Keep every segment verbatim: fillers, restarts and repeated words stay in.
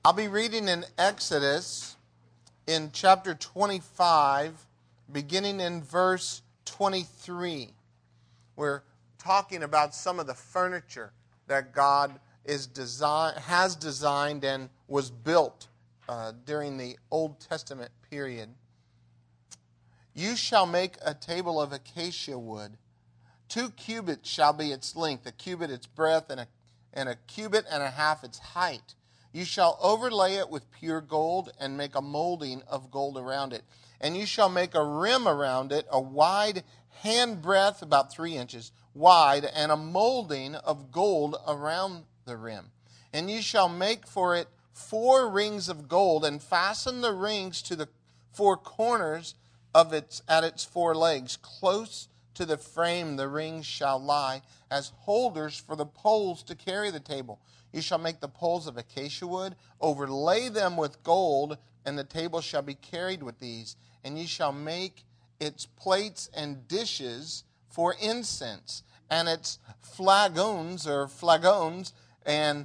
I'll be reading in Exodus in chapter twenty-five, beginning in verse twenty-three. We're talking about some of the furniture that God is design, has designed and was built uh, during the Old Testament period. You shall make a table of acacia wood. Two cubits shall be its length, a cubit its breadth, and a, and a cubit and a half its height. You shall overlay it with pure gold and make a molding of gold around it. And you shall make a rim around it, a wide handbreadth, about three inches wide, and a molding of gold around the rim. And you shall make for it four rings of gold, and fasten the rings to the four corners of its at its four legs. Close to the frame the rings shall lie as holders for the poles to carry the table. You shall make the poles of acacia wood, overlay them with gold, and the table shall be carried with these. And you shall make its plates and dishes for incense, and its flagons or flagons and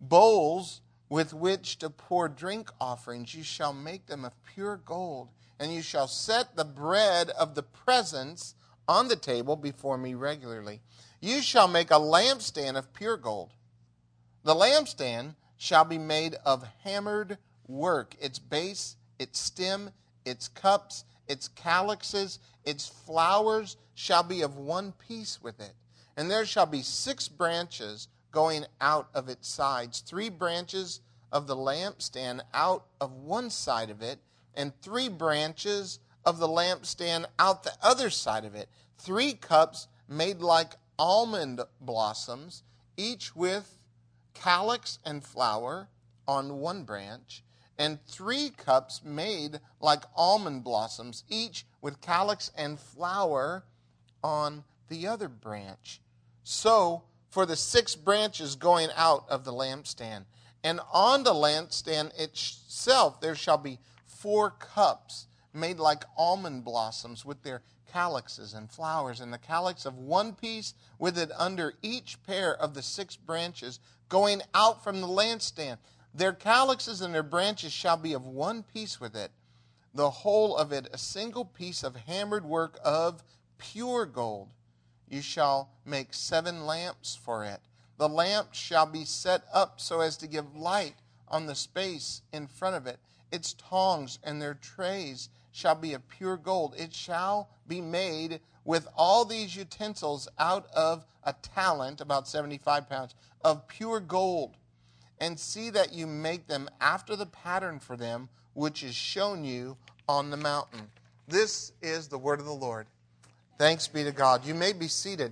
bowls with which to pour drink offerings. You shall make them of pure gold, and you shall set the bread of the presence on the table before me regularly. You shall make a lampstand of pure gold. The lampstand shall be made of hammered work. Its base, its stem, its cups, its calyxes, its flowers shall be of one piece with it. And there shall be six branches going out of its sides, three branches of the lampstand out of one side of it, and three branches of the lampstand out the other side of it. Three cups made like almond blossoms, each with calyx and flower on one branch, and three cups made like almond blossoms, each with calyx and flower on the other branch. So for the six branches going out of the lampstand. And on the lampstand itself there shall be four cups made like almond blossoms with their calyxes and flowers, and the calyx of one piece with it under each pair of the six branches going out from the lampstand. Their calyxes and their branches shall be of one piece with it, the whole of it a single piece of hammered work of pure gold. You shall make seven lamps for it. The lamps shall be set up so as to give light on the space in front of it. Its tongs and their trays shall be of pure gold. It shall be made with all these utensils out of a talent, about seventy-five pounds, of pure gold. And see that you make them after the pattern for them, which is shown you on the mountain. This is the word of the Lord. Thanks be to God. You may be seated.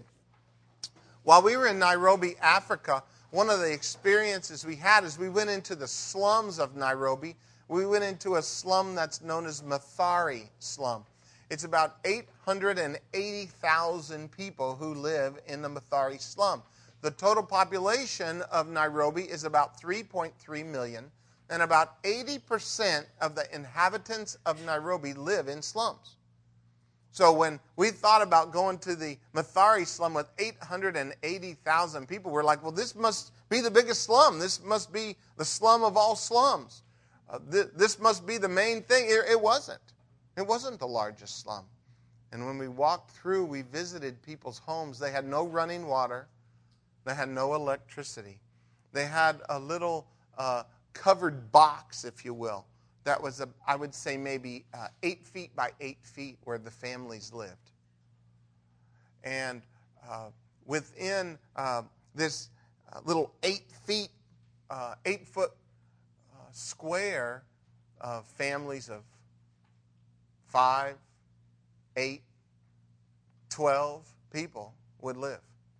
While we were in Nairobi, Africa, one of the experiences we had is we went into the slums of Nairobi. We went into a slum that's known as Mathare slum. It's about eight hundred eighty thousand people who live in the Mathare slum. The total population of Nairobi is about three point three million, and about eighty percent of the inhabitants of Nairobi live in slums. So when we thought about going to the Mathare slum with eight hundred eighty thousand people, we're like, well, this must be the biggest slum. This must be the slum of all slums. Uh, th- this must be the main thing. It, it wasn't. It wasn't the largest slum. And when we walked through, we visited people's homes. They had no running water. They had no electricity. They had a little uh, covered box, if you will, that was, a, I would say, maybe uh, eight feet by eight feet where the families lived. And uh, within uh, this uh, little eight feet, uh, eight foot uh, square of families of five, eight, twelve people would live.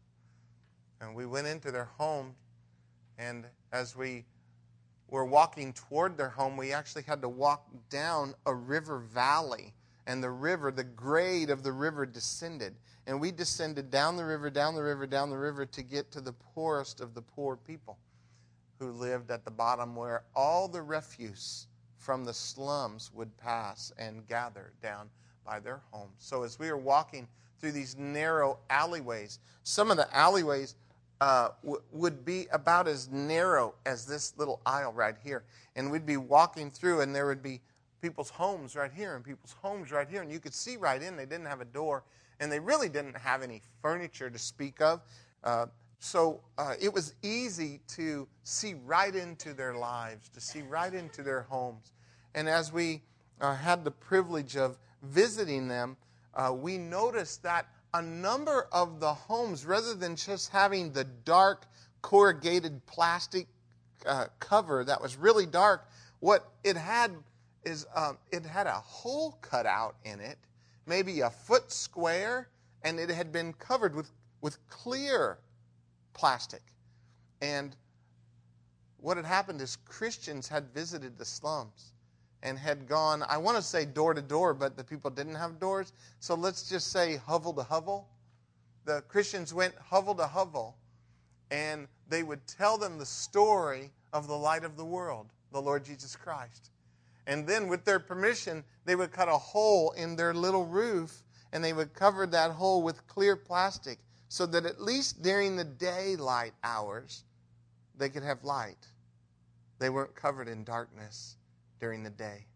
And we went into their home, and as we were walking toward their home, we actually had to walk down a river valley. And the river, the grade of the river descended. And we descended down the river, down the river, down the river to get to the poorest of the poor people who lived at the bottom, where all the refuse from the slums would pass and gather down by their homes. So as we were walking through these narrow alleyways, some of the alleyways uh, w- would be about as narrow as this little aisle right here. And we'd be walking through, and there would be people's homes right here and people's homes right here. And you could see right in. They didn't have a door, and they really didn't have any furniture to speak of. Uh, so uh, it was easy to see right into their lives, to see right into their homes. And as we uh, had the privilege of visiting them, uh, we noticed that a number of the homes, rather than just having the dark corrugated plastic uh, cover that was really dark, what it had is um, it had a hole cut out in it, maybe a foot square, and it had been covered with, with clear plastic. And what had happened is Christians had visited the slums and had gone, I want to say door to door, but the people didn't have doors. So let's just say hovel to hovel. The Christians went hovel to hovel, and they would tell them the story of the light of the world, the Lord Jesus Christ. And then with their permission, they would cut a hole in their little roof, and they would cover that hole with clear plastic so that at least during the daylight hours, they could have light. They weren't covered in darkness during the day.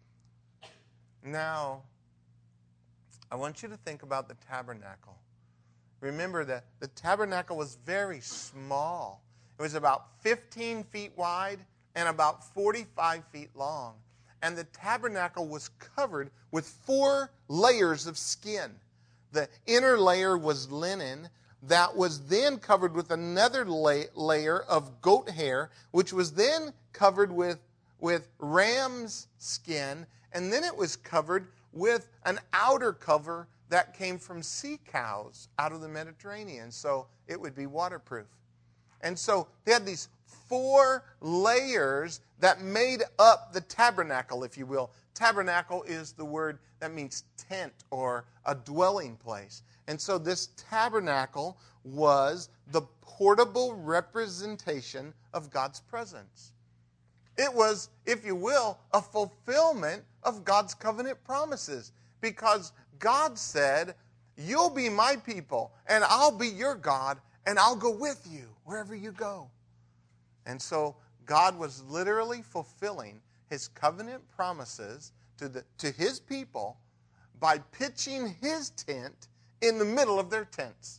Now, I want you to think about the tabernacle. Remember that the tabernacle was very small. It was about fifteen feet wide and about forty-five feet long. And the tabernacle was covered with four layers of skin. The inner layer was linen that was then covered with another la- layer of goat hair, which was then covered with with ram's skin, and then it was covered with an outer cover that came from sea cows out of the Mediterranean, so it would be waterproof. And so they had these four layers that made up the tabernacle, if you will. Tabernacle is the word that means tent or a dwelling place. And so this tabernacle was the portable representation of God's presence. It was, if you will, a fulfillment of God's covenant promises, because God said, you'll be my people, and I'll be your God, and I'll go with you wherever you go. And so God was literally fulfilling his covenant promises to the to his people by pitching his tent in the middle of their tents.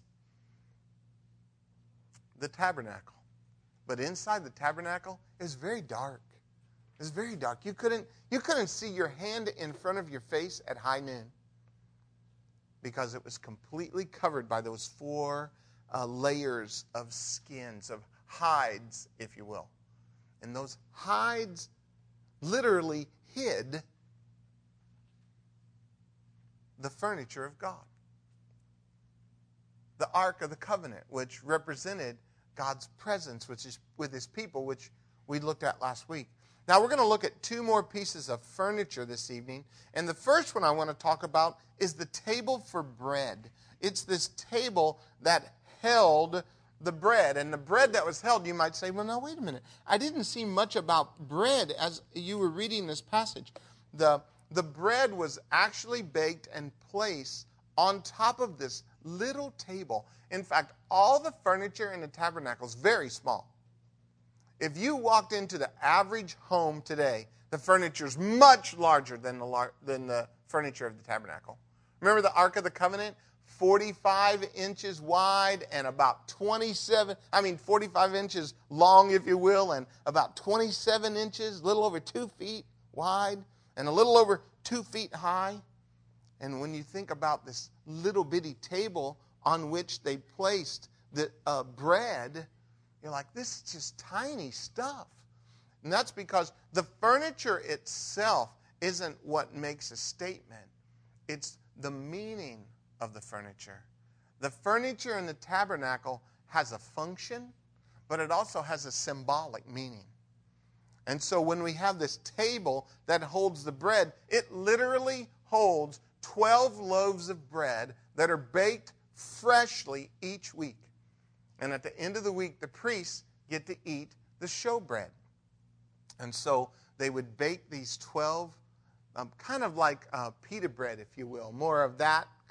The tabernacle. But inside the tabernacle is very dark. It's very dark. You couldn't, you couldn't see your hand in front of your face at high noon because it was completely covered by those four uh, layers of skins, of hides, if you will. And those hides literally hid the furniture of God. The Ark of the Covenant, which represented God's presence, which is with his people, which we looked at last week. Now we're going to look at two more pieces of furniture this evening. And the first one I want to talk about is the table for bread. It's this table that held the bread. And the bread that was held, you might say, well, now, wait a minute. I didn't see much about bread as you were reading this passage. The, the bread was actually baked and placed on top of this little table. In fact, all the furniture in the tabernacle is very small. If you walked into the average home today, the furniture is much larger than the, lar- than the furniture of the tabernacle. Remember the Ark of the Covenant? forty-five inches wide and about twenty-seven, I mean forty-five inches long, if you will, and about twenty-seven inches, a little over two feet wide, and a little over two feet high. And when you think about this little bitty table on which they placed the uh, bread, you're like, this is just tiny stuff. And that's because the furniture itself isn't what makes a statement. It's the meaning of the furniture. The furniture in the tabernacle has a function, but it also has a symbolic meaning. And so when we have this table that holds the bread, it literally holds twelve loaves of bread that are baked freshly each week. And at the end of the week, the priests get to eat the showbread. And so they would bake these twelve, um, kind of like uh, pita bread, if you will, more of that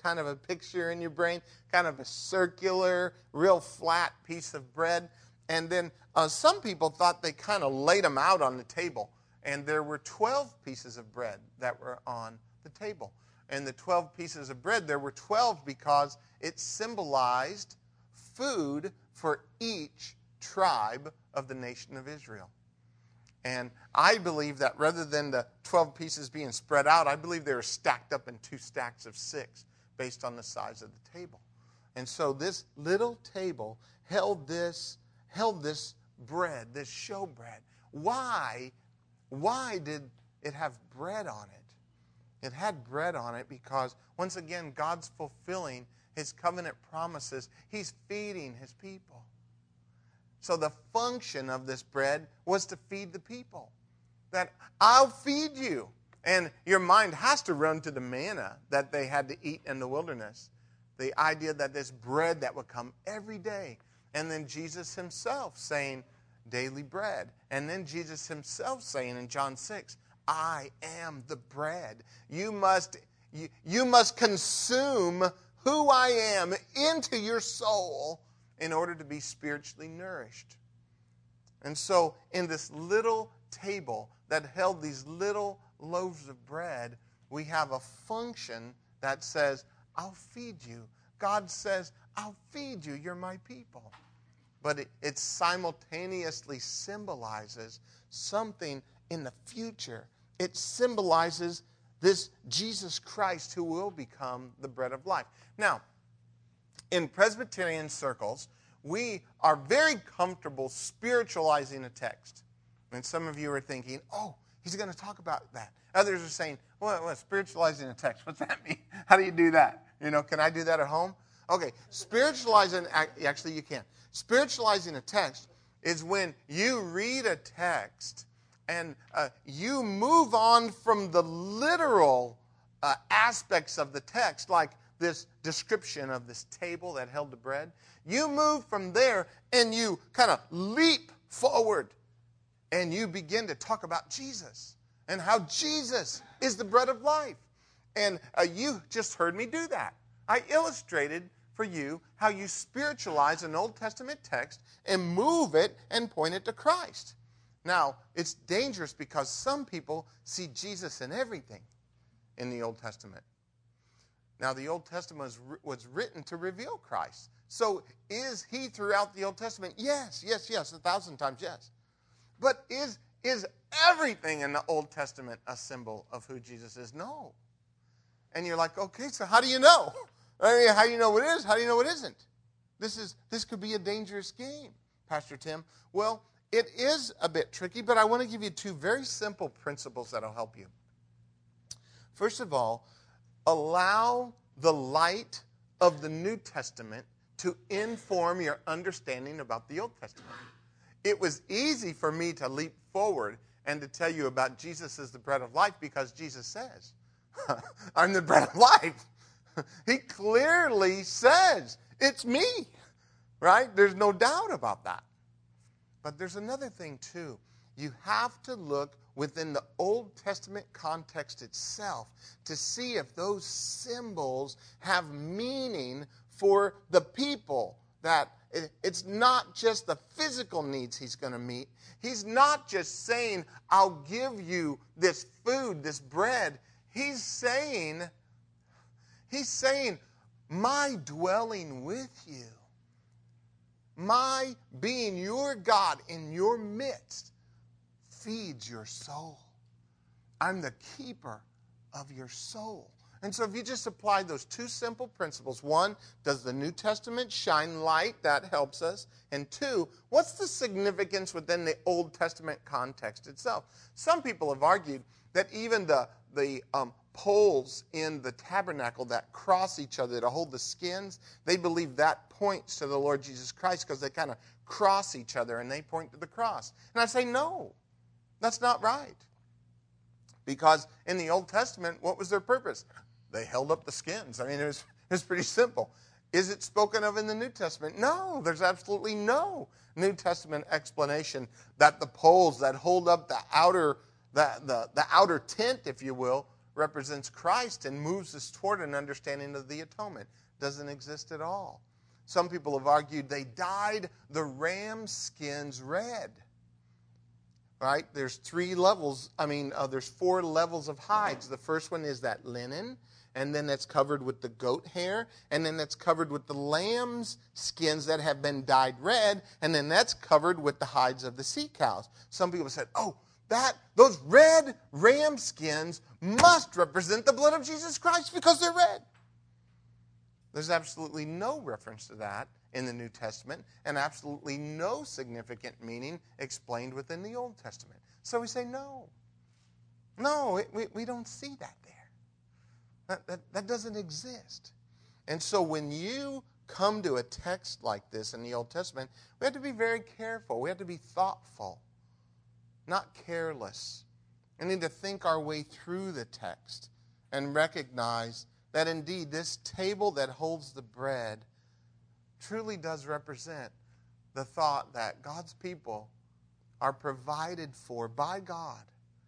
kind of a picture in your brain, kind of a circular, real flat piece of bread. And then uh, some people thought they kind of laid them out on the table. And there were twelve pieces of bread that were on the table. And the twelve pieces of bread, there were twelve because it symbolized food for each tribe of the nation of Israel. And I believe that rather than the twelve pieces being spread out, I believe they were stacked up in two stacks of six based on the size of the table. And so this little table held this, held this bread, this showbread. Why, why did it have bread on it? It had bread on it because, once again, God's fulfilling His covenant promises. He's feeding His people. So the function of this bread was to feed the people. That I'll feed you. And your mind has to run to the manna that they had to eat in the wilderness. The idea that this bread that would come every day. And then Jesus Himself saying, daily bread. And then Jesus Himself saying in John six, I am the bread. You must, you, you must consume who I am into your soul in order to be spiritually nourished. And so in this little table that held these little loaves of bread, we have a function that says, I'll feed you. God says, I'll feed you. You're my people. But it, it simultaneously symbolizes something in the future. It symbolizes this Jesus Christ who will become the bread of life. Now, in Presbyterian circles, we are very comfortable spiritualizing a text. And some of you are thinking, oh, he's going to talk about that. Others are saying, well, well, spiritualizing a text, what's that mean? How do you do that? You know, can I do that at home? Okay, spiritualizing, actually you can. Spiritualizing a text is when you read a text and uh, you move on from the literal uh, aspects of the text, like this description of this table that held the bread. You move from there and you kind of leap forward and you begin to talk about Jesus and how Jesus is the bread of life. And uh, you just heard me do that. I illustrated for you how you spiritualize an Old Testament text and move it and point it to Christ. Now, it's dangerous because some people see Jesus in everything in the Old Testament. Now, the Old Testament was, was written to reveal Christ. So, is He throughout the Old Testament? Yes, yes, yes, a thousand times yes. But is, is everything in the Old Testament a symbol of who Jesus is? No. And you're like, okay, so how do you know? I mean, how do you know what is? How do you know what isn't? This is this could be a dangerous game, Pastor Tim. Well, it is a bit tricky, but I want to give you two very simple principles that will help you. First of all, allow the light of the New Testament to inform your understanding about the Old Testament. It was easy for me to leap forward and to tell you about Jesus as the bread of life because Jesus says, I'm the bread of life. He clearly says, it's me, right? There's no doubt about that. But there's another thing too. You have to look within the Old Testament context itself to see if those symbols have meaning for the people. That it's not just the physical needs He's going to meet. He's not just saying, I'll give you this food, this bread. He's saying, He's saying, my dwelling with you, my being your God in your midst, feeds your soul. I'm the keeper of your soul. And so if you just apply those two simple principles, one, does the New Testament shine light? That helps us. And two, what's the significance within the Old Testament context itself? Some people have argued that even the, the um, poles in the tabernacle that cross each other to hold the skins, they believe that points to the Lord Jesus Christ because they kind of cross each other and they point to the cross. And I say, no, that's not right. Because in the Old Testament, what was their purpose? They held up the skins. I mean, it was, it was pretty simple. Is it spoken of in the New Testament? No, there's absolutely no New Testament explanation that the poles that hold up the outer, the, the, the outer tent, if you will, represents Christ and moves us toward an understanding of the atonement. Doesn't exist at all. Some people have argued they dyed the ram skins red. Right? There's three levels. I mean, uh, there's four levels of hides. The first one is that linen, and then that's covered with the goat hair, and then that's covered with the lamb's skins that have been dyed red, and then that's covered with the hides of the sea cows. Some people said, oh, that those red ram skins must represent the blood of Jesus Christ because they're red. There's absolutely no reference to that in the New Testament, and absolutely no significant meaning explained within the Old Testament. So we say, no. No, it, we, we don't see that there. That, that, that doesn't exist. And so when you come to a text like this in the Old Testament, we have to be very careful. We have to be thoughtful, not careless. We need to think our way through the text and recognize that indeed this table that holds the bread truly does represent the thought that God's people are provided for by God,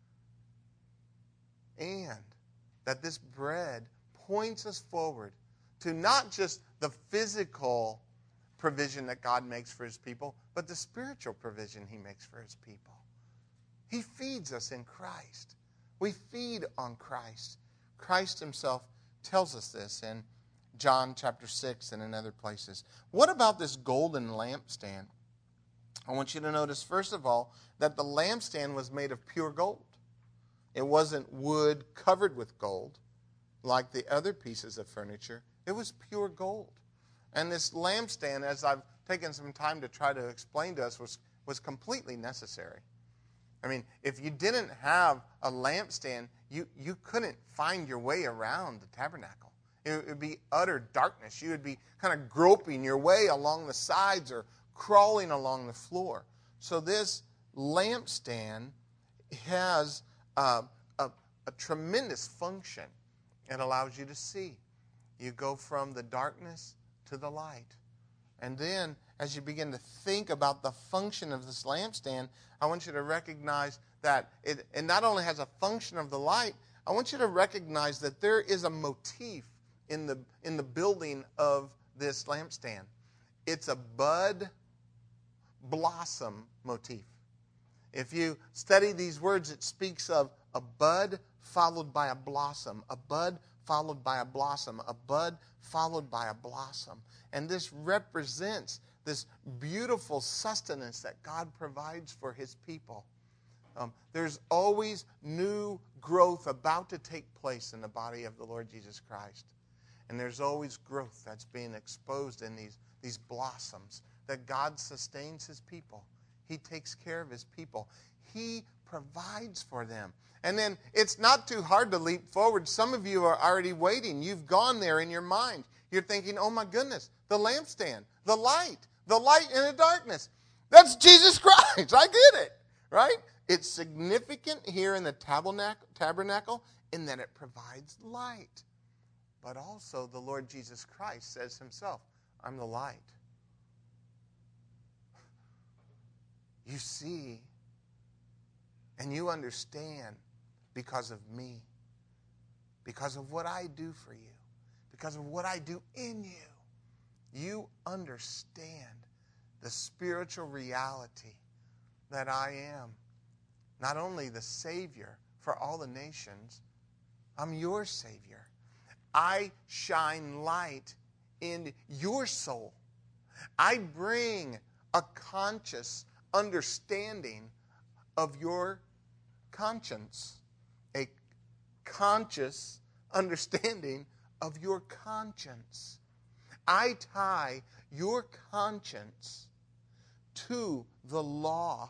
and that this bread points us forward to not just the physical provision that God makes for his people, but the spiritual provision he makes for his people. He feeds us in Christ. We feed on Christ. Christ himself tells us this in John chapter six and in other places. What about this golden lampstand? I want you to notice, first of all, that the lampstand was made of pure gold. It wasn't wood covered with gold like the other pieces of furniture. It was pure gold. And this lampstand, as I've taken some time to try to explain to us, was, was completely necessary. I mean, if you didn't have a lampstand, you, you couldn't find your way around the tabernacle. It would be utter darkness. You would be kind of groping your way along the sides or crawling along the floor. So this lampstand has uh, a, a tremendous function. It allows you to see. You go from the darkness to the light. And then, as you begin to think about the function of this lampstand, I want you to recognize that it, it not only has a function of the light, I want you to recognize that there is a motif in the, in the building of this lampstand. It's a bud blossom motif. If you study these words, it speaks of a bud followed by a blossom, a bud followed by a blossom, a bud followed by a blossom. And this represents this beautiful sustenance that God provides for his people. Um, there's always new growth about to take place in the body of the Lord Jesus Christ. And there's always growth that's being exposed in these, these blossoms, that God sustains his people. He takes care of his people. He provides for them. And then it's not too hard to leap forward. Some of you are already waiting. You've gone there in your mind. You're thinking, oh my goodness, the lampstand, the light, the light in the darkness. That's Jesus Christ. I get it, right? It's significant here in the tabernacle in that it provides light. But also the Lord Jesus Christ says himself, I'm the light. You see and you understand because of me, because of what I do for you, because of what I do in you. You understand the spiritual reality that I am not only the Savior for all the nations, I'm your Savior. I shine light in your soul. I bring a conscious understanding of your conscience, a conscious understanding of your conscience. I tie your conscience to the law.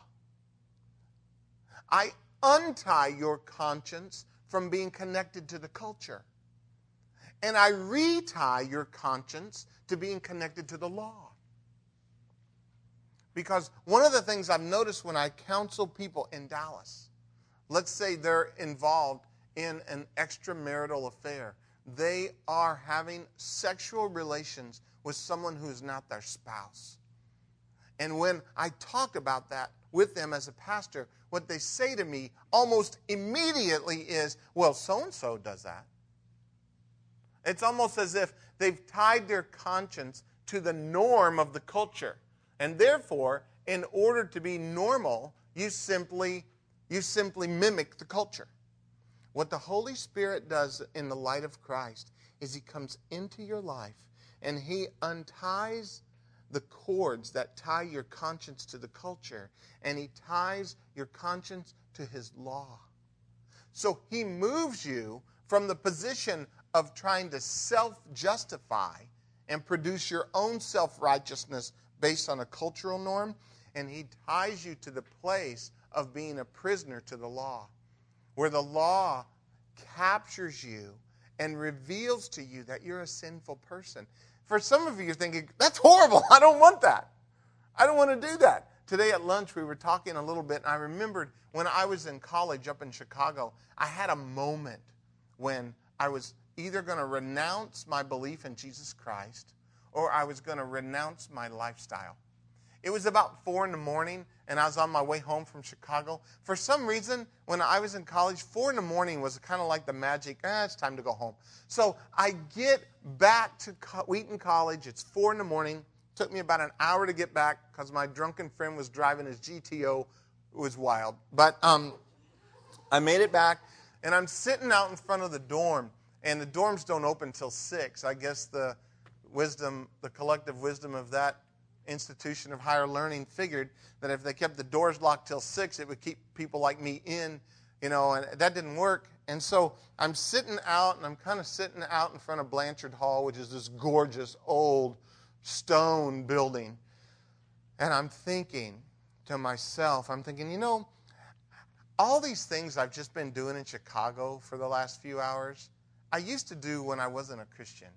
I untie your conscience from being connected to the culture. And I retie your conscience to being connected to the law. Because one of the things I've noticed when I counsel people in Dallas, let's say they're involved in an extramarital affair. They are having sexual relations with someone who is not their spouse. And when I talk about that with them as a pastor, what they say to me almost immediately is, well, so-and-so does that. It's almost as if they've tied their conscience to the norm of the culture. And therefore, in order to be normal, you simply, you simply mimic the culture. What the Holy Spirit does in the light of Christ is he comes into your life and he unties the cords that tie your conscience to the culture, and he ties your conscience to his law. So he moves you from the position of trying to self-justify and produce your own self-righteousness based on a cultural norm, and he ties you to the place of being a prisoner to the law, where the law captures you and reveals to you that you're a sinful person. For some of you, you're thinking, that's horrible. I don't want that. I don't want to do that. Today at lunch, we were talking a little bit, and I remembered when I was in college up in Chicago, I had a moment when I was either going to renounce my belief in Jesus Christ or I was going to renounce my lifestyle. It was about four in the morning, and I was on my way home from Chicago. For some reason, when I was in college, four in the morning was kind of like the magic, ah, it's time to go home. So I get back to Wheaton College. It's four in the morning. It took me about an hour to get back because my drunken friend was driving his G T O. It was wild. But um, I made it back, and I'm sitting out in front of the dorm, and the dorms don't open till six. I guess the wisdom, the collective wisdom of that institution of higher learning figured that if they kept the doors locked till six, it would keep people like me in, you know, and that didn't work. And so I'm sitting out, and I'm kind of sitting out in front of Blanchard Hall, which is this gorgeous old stone building. And I'm thinking to myself, I'm thinking, you know, all these things I've just been doing in Chicago for the last few hours, I used to do when I wasn't a Christian.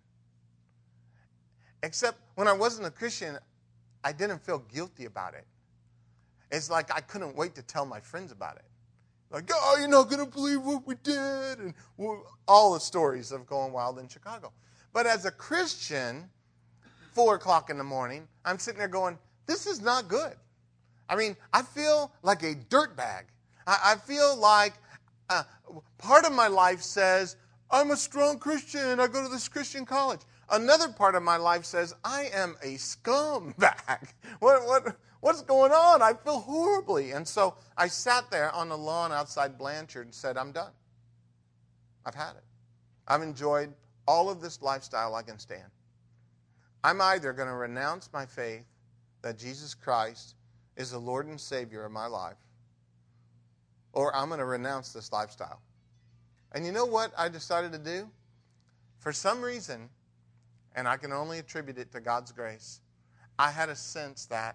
Except when I wasn't a Christian, I didn't feel guilty about it. It's like I couldn't wait to tell my friends about it. Like, oh, you're not going to believe what we did. And all the stories of going wild in Chicago. But as a Christian, four o'clock in the morning, I'm sitting there going, this is not good. I mean, I feel like a dirtbag. I, I feel like uh, part of my life says, I'm a strong Christian. I go to this Christian college. Another part of my life says, I am a scumbag. What, what, what's going on? I feel horribly. And so I sat there on the lawn outside Blanchard and said, I'm done. I've had it. I've enjoyed all of this lifestyle I can stand. I'm either going to renounce my faith that Jesus Christ is the Lord and Savior of my life, or I'm going to renounce this lifestyle. And you know what I decided to do? For some reason, and I can only attribute it to God's grace, I had a sense that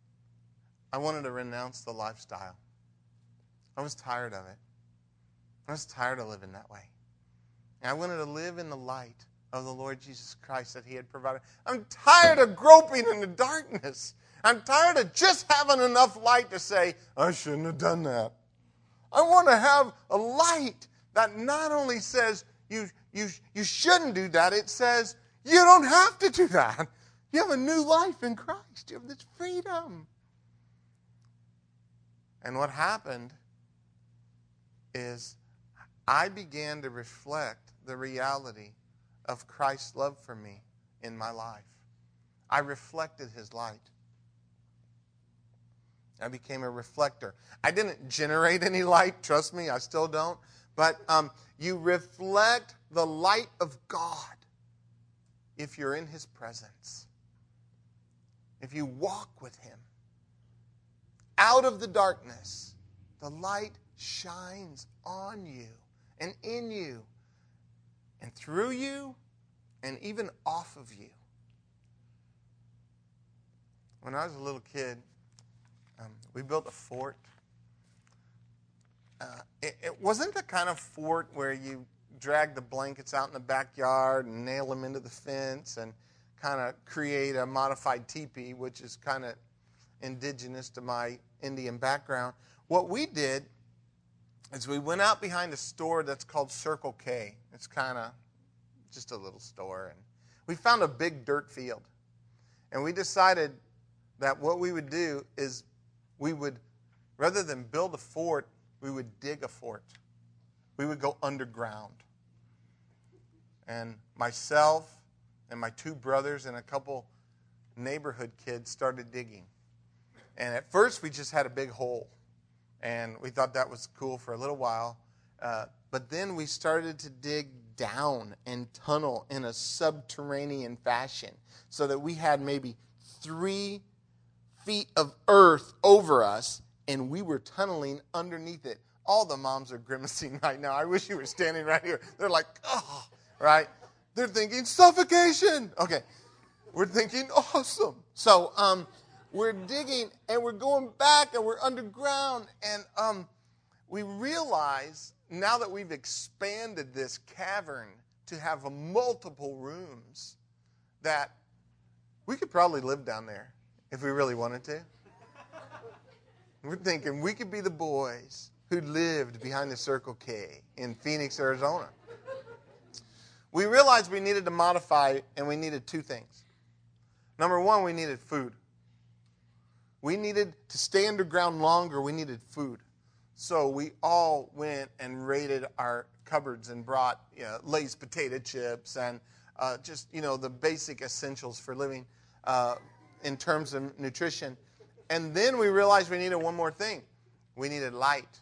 I wanted to renounce the lifestyle. I was tired of it. I was tired of living that way. And I wanted to live in the light of the Lord Jesus Christ that he had provided. I'm tired of groping in the darkness. I'm tired of just having enough light to say, I shouldn't have done that. I want to have a light that not only says you, you, you shouldn't do that, it says you don't have to do that. You have a new life in Christ. You have this freedom. And what happened is I began to reflect the reality of Christ's love for me in my life. I reflected his light. I became a reflector. I didn't generate any light, trust me, I still don't. But um, you reflect the light of God if you're in his presence. If you walk with him. Out of the darkness, the light shines on you and in you and through you and even off of you. When I was a little kid, um, we built a fort. Uh, it, it wasn't the kind of fort where you drag the blankets out in the backyard and nail them into the fence and kind of create a modified teepee, which is kind of indigenous to my Indian background. What we did is we went out behind a store that's called Circle K. It's kind of just a little store. And we found a big dirt field. And we decided that what we would do is we would Rather than build a fort, we would dig a fort. We would go underground. And myself and my two brothers and a couple neighborhood kids started digging. And at first, we just had a big hole. And we thought that was cool for a little while. Uh, but then we started to dig down and tunnel in a subterranean fashion so that we had maybe three feet of earth over us, and we were tunneling underneath it. All the moms are grimacing right now. I wish you were standing right here. They're like, oh, right? They're thinking suffocation. Okay. We're thinking awesome. So um, we're digging, and we're going back, and we're underground, and um, we realize now that we've expanded this cavern to have a multiple rooms that we could probably live down there if we really wanted to. We're thinking we could be the boys who lived behind the Circle K in Phoenix, Arizona. We realized we needed to modify, and we needed two things. Number one, we needed food. We needed to stay underground longer. We needed food. So we all went and raided our cupboards and brought, you know, Lay's potato chips and uh, just, you know, the basic essentials for living uh, in terms of nutrition. And then we realized we needed one more thing. We needed light.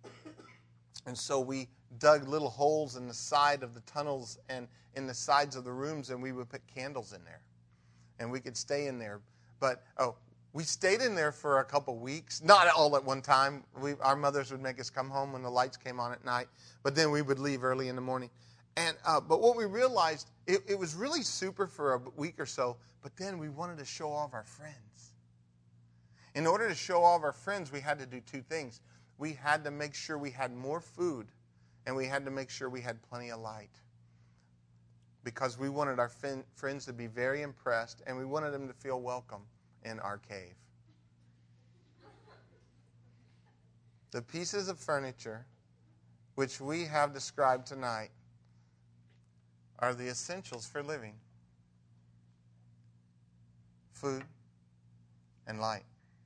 And so we dug little holes in the side of the tunnels and in the sides of the rooms, and we would put candles in there. And we could stay in there. But, oh, we stayed in there for a couple weeks, not all at one time. We, our mothers would make us come home when the lights came on at night, but then we would leave early in the morning. And uh, but what we realized, it, it was really super for a week or so, but then we wanted to show off our friends. In order to show off our friends, we had to do two things. We had to make sure we had more food, and we had to make sure we had plenty of light. Because we wanted our fin- friends to be very impressed, and we wanted them to feel welcome in our cave. The pieces of furniture which we have described tonight are the essentials for living: food and light.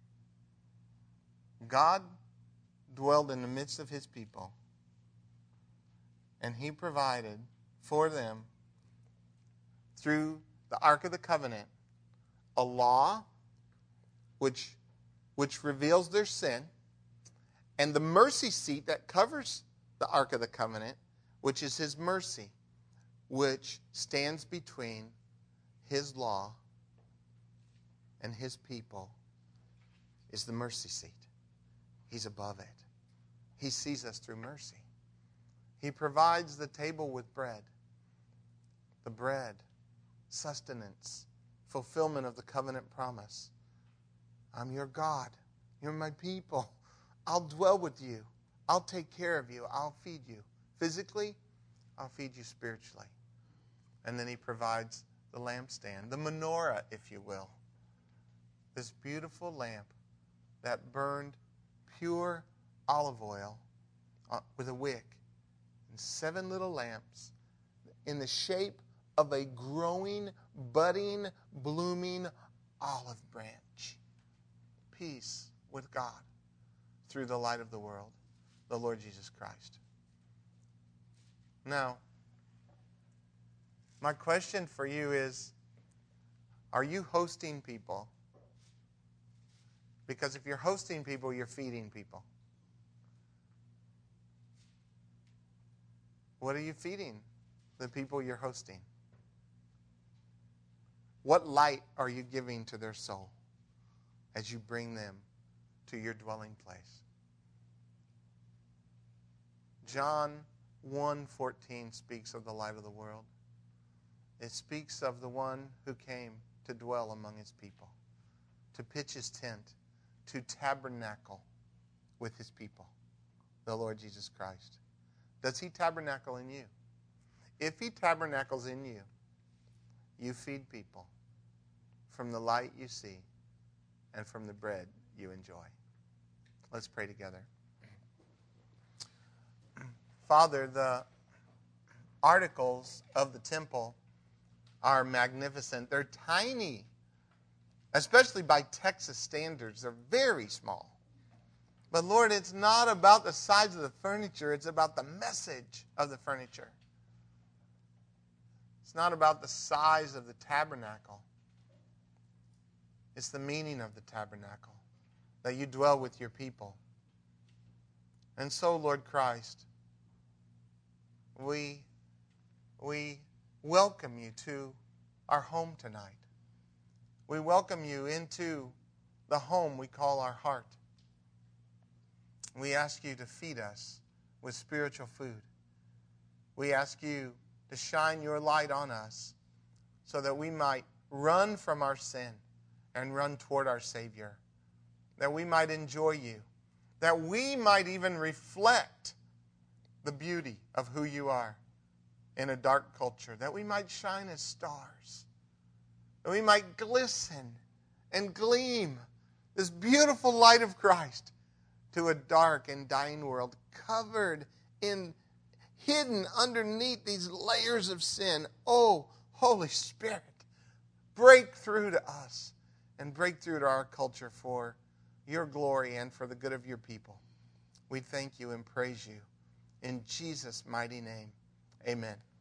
God dwelled in the midst of his people, and he provided for them through the Ark of the Covenant a law which, which reveals their sin, and the mercy seat that covers the Ark of the Covenant, which is his mercy, which stands between his law and his people, is the mercy seat. He's above it. He sees us through mercy. He provides the table with bread. The bread, sustenance, fulfillment of the covenant promise. I'm your God. You're my people. I'll dwell with you. I'll take care of you. I'll feed you. Physically, I'll feed you spiritually. And then he provides the lampstand, the menorah, if you will. This beautiful lamp that burned pure olive oil with a wick and seven little lamps in the shape of a growing, budding, blooming olive branch. Peace with God through the light of the world, the Lord Jesus Christ. Now, my question for you is, are you hosting people? Because if you're hosting people, you're feeding people. What are you feeding the people you're hosting? What light are you giving to their soul as you bring them to your dwelling place? John one fourteen speaks of the light of the world. It speaks of the one who came to dwell among his people, to pitch his tent, to tabernacle with his people, the Lord Jesus Christ. Does he tabernacle in you? If he tabernacles in you, you feed people from the light you see and from the bread you enjoy. Let's pray together. Father, the articles of the temple are magnificent. They're tiny, especially by Texas standards. They're very small. But Lord, it's not about the size of the furniture. It's about the message of the furniture. It's not about the size of the tabernacle. It's the meaning of the tabernacle, that you dwell with your people. And so, Lord Christ, we, we welcome you to our home tonight. We welcome you into the home we call our heart. We ask you to feed us with spiritual food. We ask you to shine your light on us so that we might run from our sin and run toward our Savior, that we might enjoy you, that we might even reflect the beauty of who you are in a dark culture, that we might shine as stars, that we might glisten and gleam this beautiful light of Christ to a dark and dying world covered in, hidden underneath these layers of sin. Oh, Holy Spirit, break through to us and break through to our culture for your glory and for the good of your people. We thank you and praise you. In Jesus' mighty name, amen.